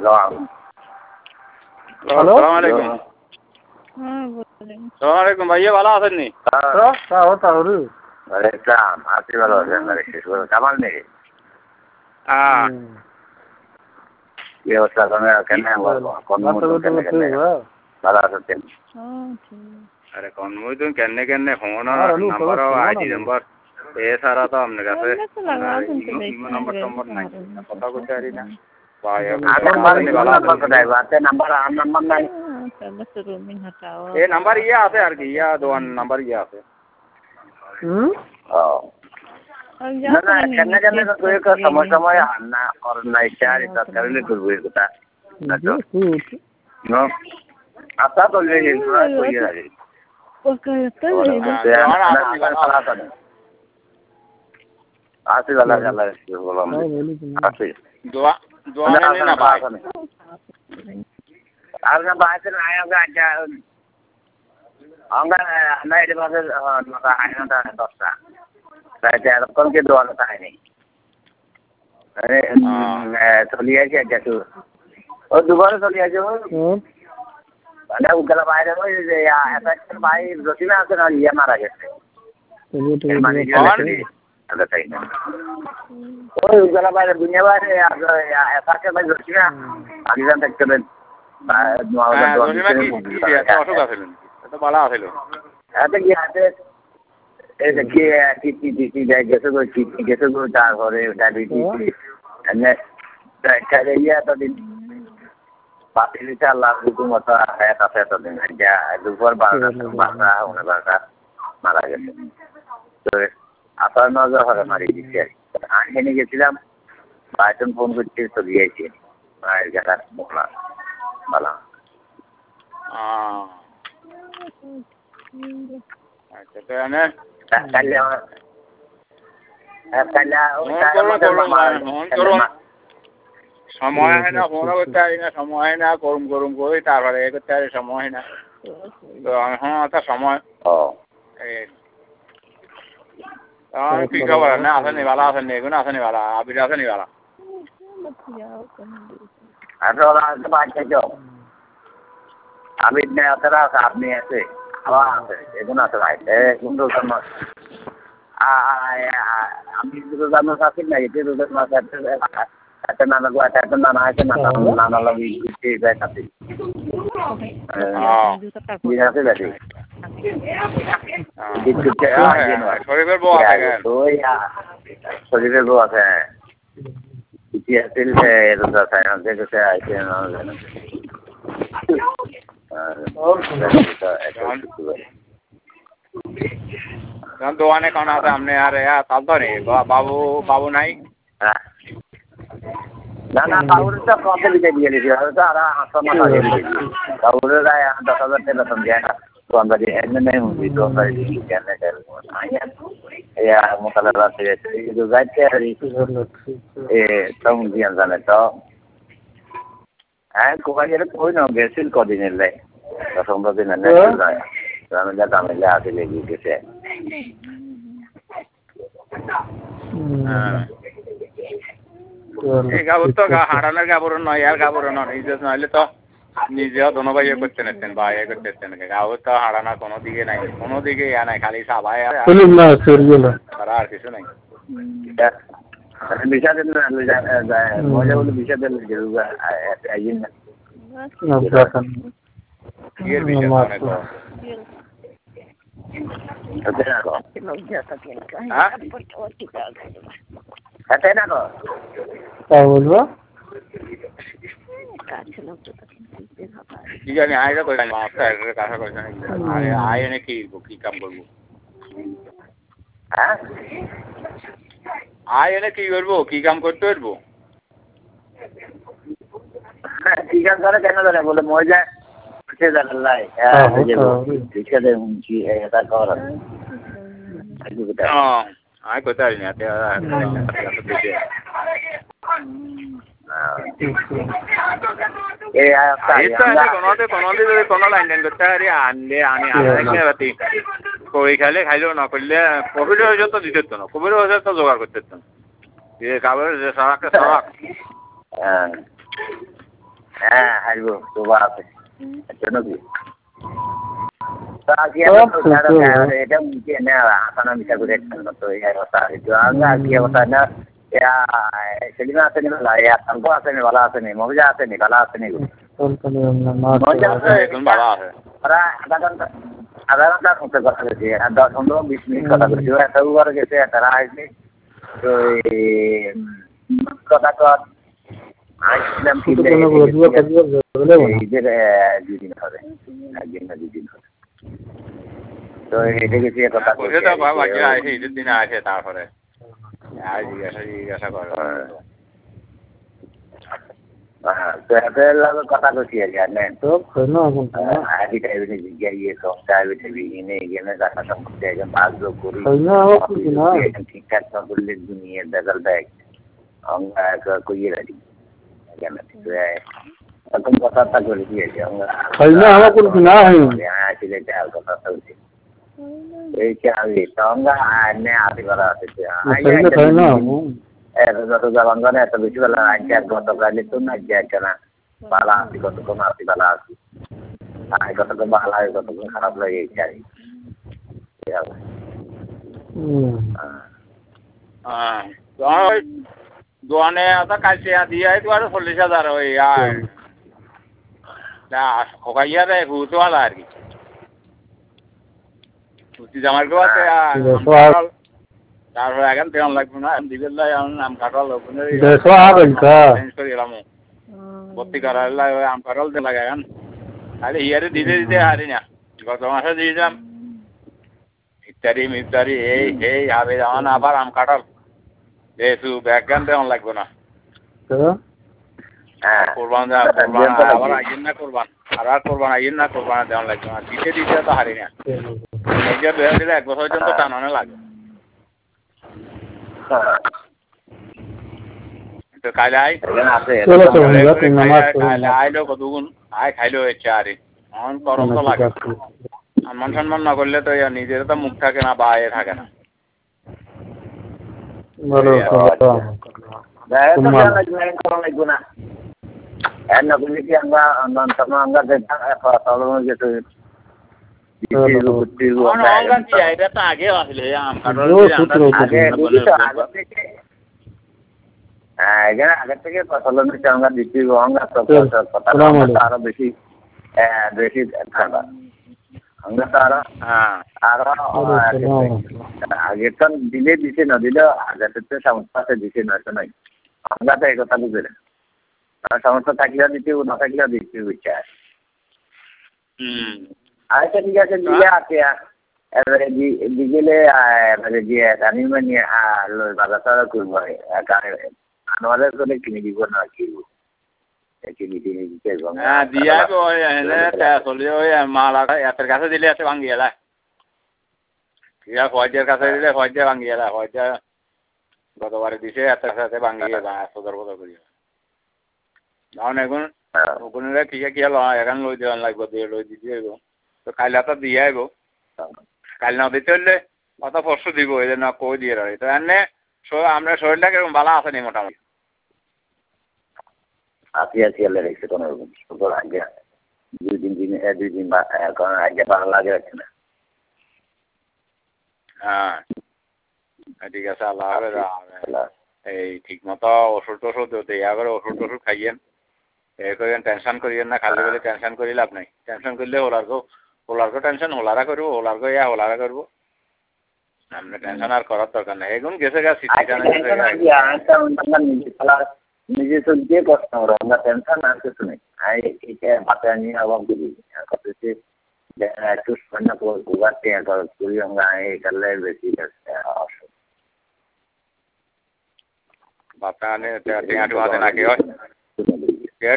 Hello, সালাম আলাইকুম। সালাম আলাইকুম ভাইয়া, ভালো আছেন নি? কামাল নেই কি অবস্থা? ভালো আছেন? আরে কনমই তুমি কেনে কেনে ফোন নাম্বার আইডি নাম্বার এছাড়া তো আপনার কাছে নাম্বার টাম্বার নাই, কথা কইতে পারি না। এই নাম্বার ইয়ে আছে আর কি, ইয়া দোয়ান নাম্বার ইয়ে আছে। সময় সময় না করেন না ইচ্ছা আর তৎকালীন করবো এই কথা আশা করলে আসি ভালো বললাম আসি আর না বাইরে না আচ্ছা আমরা না এটা মাসে আইনাটা 10টা তাই এরকম কি দোয়া তাই নেই আরে চলে আসি আচ্ছা ও দুবারে চলে আসি মানে উগলা বাইরে ওই যে একটা ভাই রতিনা আছে না ইয়ে মারা গেছে তাই না ওই উগলা বাইরে দুনিয়া বাইরে একাকে ভাই রতিনা আগে দেখতে পেন তারপরে এতদিন পাতিলিতে আল্লাহ হুকুমত আছে এতদিন দুপুর 12টা মারা গেছে তো আসার নজর হলে মারি দিচ্ছে আনখানে গেছিলাম বাইটন ফোন করতে চলে গিয়েছি মায়ের গেলার মোকলা বালা আচ্ছা তো এনে সময় হয় না, ফোনও করতে পারি না, সময় হয় না, গরম করি তারপরে এ করতে পারি, সময় হয় না। তো এখন একটা সময় কি খবর না আসেনি, ভালো আসেনি, এগুলো আসেনি ভালো, আবির আসেনি ভালো। আবির নেই অতটা আছে, আপনি আছে আবার আছে এগুলো আছে ভাই কিন্তু আমি দুটো জানো আছি না এটি দুটো মাছ একটা নানা গোয়াটা একটা নানা আছে না নানা লাগি আছে শরীরের বউ আছে, শরীরের বউ আছে দোকানে কোন আছে আপনি আর চালতো নি বাবু নাই না না কাউরে তো কত দিতে দিয়ে দিয়েছি হয়তো আর 800 টাকা দিয়ে দিয়েছি কাউরে 10,000 টাকা বেতন দেয় না তো আমরা যে এমনি নেই হুঁজি তো আমরা কেন মোতালা রাতে কিন্তু যাইতে আর তখন দিয়ে জানে তো হ্যাঁ কোকাইয়ের কই না গেছিল কদিনের লাই 10-15 দিন এনে যায় আমি যা কামে আসে লেগে গেছে এই কাপড় তো হারানোর কাপড় নয় আর কাপড় নয় নইলে তো নিজেও দোনো ভাইয়ে করতে নিতেন ভাইয়ে করতে কাপড় তো হারানোর কোনো দিকে নাই, কোনো দিকে ইয়া নাই, খালি সাবাই তারা আর কিছু নাই। বিষা দিন মজা বলে বিষা দিন বলবো কি জানি আয়টা করে কাছা করছে আরে আয় এনে কি কাম করবো হ্যাঁ আয় এনে কি করবো, কি কাম করতে পারবো? কি কাম করে কেন জানে বলে মজা আয় করতে পারি না কোনো লাইন লাইন করতে পারি আনলে আনি কই খাইলে খাইলেও না করলে কবির হয়েছে তো দিতে না, কবির হয়েছে তো জোগাড় করতে না কাগজ সড়াক হ্যাঁ হারবো তোবা আছে কেন কি এটা মুখে না আসানা মিশা করে তো এই কথা এটা আগে কি কথা না সেদিন আসেনি ভালো শান্ত আসেনি ভালো আসেনি মজা আসেনি ভালো আসেনি ওরা আধা ঘন্টার মধ্যে কথা বলছি আর 10-15-20 মিনিট কথা বলছি ওরা সববার গেছে তারা আসবে তো কথা কর আসলাম কি ঈদের 2 দিন হবে 1 না 2 দিন হবে তো এটা গেছে কথা বলে তো বাবা কি আসে ঈদের দিন আসে তারপরে আর জিজ্ঞাসা করে তো এদের লাগে কথা কইছি জানেন তো আদি টাইমে জিজ্ঞাসা সবটা বিনে গেলে কথা সম্পর্কে একদম ভালো করি ঠিকঠাক না বললে দুনিয়া বেজাল দেয় আমরা কইয়ে রাখি জানেন এখন কথাটা করে দিয়েছি আমরা আমার কোনো না হয় আসলে এটা কথা বলছি এই কি আমি সঙ্গে আনে আদি করা আছে যত জবানগণে এত বেশি বেলা আজকে গতকালে তো না আজকে না ভালো আছি কতক্ষণ আছি ভালো আছি কতক্ষণ ভালো লাগে কতক্ষণ খারাপ লাগে এই চাই দোয়ানে কাছে দিয়ে তো আর 40,000 ওই আর খোকাইয়া দেয় হুতো আলা আর কি সুতি জামার কেউ আছে তারপরে এখন তেমন লাগবে না দিবেন আম কাটাল চেঞ্জ করে এলাম ভর্তি করার আম কাটাল দিয়ে লাগে এখন তাহলে ইয়ারে দিতে দিতে হারি না গত মাসে দিয়েছিলাম ইফতারি এই হবে যেমন আবার আম কাটাল যেহেতু ব্যাকগ্রাউন্ড তেমন লাগবে না কোরবান আবার আইন না কোরবান আর কোরবান আইন না কোরবান তেমন লাগবে না দিতে দিতে তো হারি না নিজের বেড়া দিলে 1 বছর পর্যন্ত টানানো লাগে তো কালে আইলো কতগুণ খাইলো ইচ্ছা আরে এমন গরম তো লাগে সম্মান সম্মান না করলে তো নিজের তো মুখ থাকে না বা এ থাকে না আগে আসলে আগের থেকে ফসল নিচ্ছে আমরা দিচ্ছি আরো বেশি বেশি থাকা আমরা তো আরো আগে তো দিলে দিছে না দিলেও আগের থেকে সমস্যা দিছে নয়তো নাই আমরা তো এই কথা বুঝে না সমস্যা থাকলেও দিতে না থাকলেও দিচ্ছি বুঝছে আচ্ছা ঠিক আছে দিলে আছে এবারে বিকেলে এবারে দিয়ে আমি মানে বাজার করবো আনোয়ারের করে কিনে দিব না কিনবো কিনে দিতে দিয়া চলে ওই মাল এতের কাছে দিলে এত ভাঙ্গি এলা ফয়জের কাছে দিলে ফয়জে ভাঙ্গি এলা ফয়জা গতবারে দিছে এতের সাথে ভাঙ্গি সদর বদর করি এখন এখন ওখানে ঠিক কি হলো এখন লই দেওয়ান লাগবে দিয়ে লই দিতে হইব তো কাইলে তো দিয়ে আইব কাল না দিতে হলে অত পরশু দিব এই জন্য কই দিয়ে রই তো এনে আমরা শরীরটা কিরকম ভালো আছে নি মোটামুটি আছি আল্লাহ রেখেছে কোনো আগে 2 দিন কারণ আগে ভালো লাগে আছে না হ্যাঁ ঠিক আছে আল্লাহ এই ঠিক মতো ওষুধ টষুধ দিতে করে ওষুধ টষুধ খাইয়েন এই করেন টেনশন করিয়েন না খালি বলে টেনশন করি লাভ নাই টেনশন করলে হোলারগো টেনশন হোলারা করবো হোলারগো হোলারা করবো আমরা টেনশন আর করার দরকার নেই এগুন গেছে নিজে তো দিয়ে করতে হবে আমরা টেনশন আর কিছু নেই মাথায় নিয়ে আবার করি একটু উগাতে করি আমরা এই করলে বেশি বাচ্চা আনে নাকি হয়